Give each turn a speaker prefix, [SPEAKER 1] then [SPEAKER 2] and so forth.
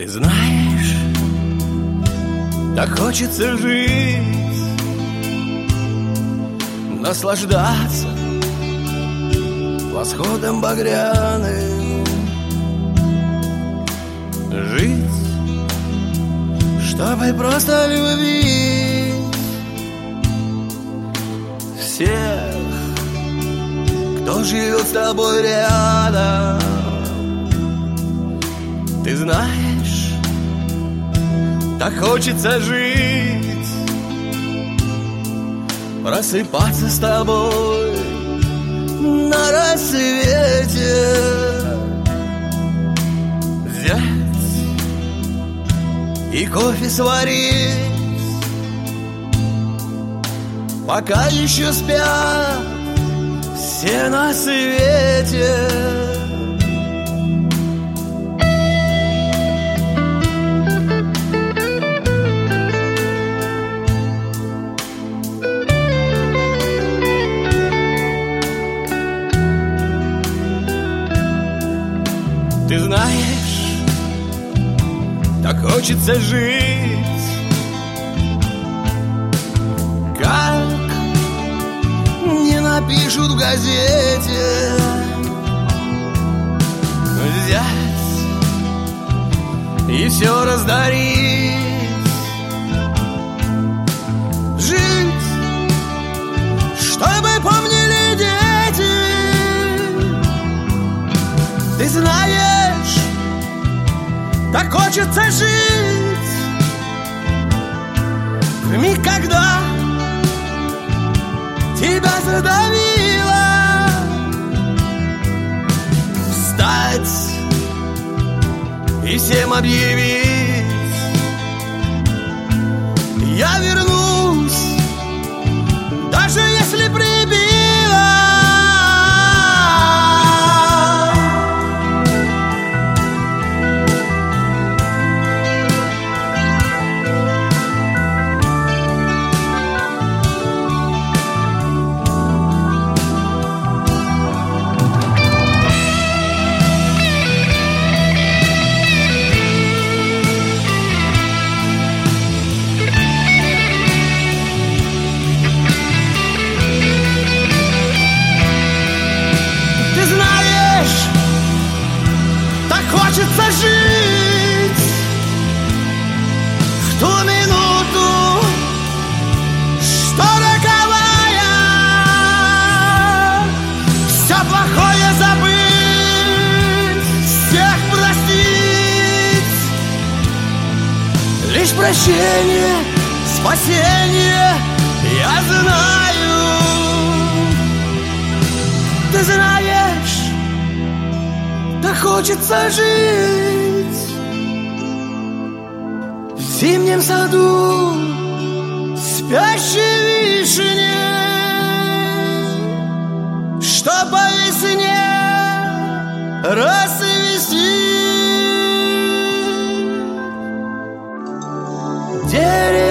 [SPEAKER 1] Ты знаешь, так хочется жить, наслаждаться восходом багряным, жить, чтобы просто любить всех, кто живет с тобой рядом. Ты знаешь, так хочется жить, просыпаться с тобой на рассвете, взять и кофе сварить, пока еще спят все на свете. Ты знаешь, так хочется жить, как не напишут в газете, взять и все раздарить, жить, чтобы помнили дети. Ты знаешь, так хочется жить в миг, когда тебя задавило, встать и всем объявить: я вернусь, даже если прибило. Хочется жить в ту минуту, что роковая, все плохое забыть, всех простить. Лишь прощение, спасение, я знаю. Ты знаешь, так хочется жить в зимнем саду спящей вишни, что по весне расцвести. Деревья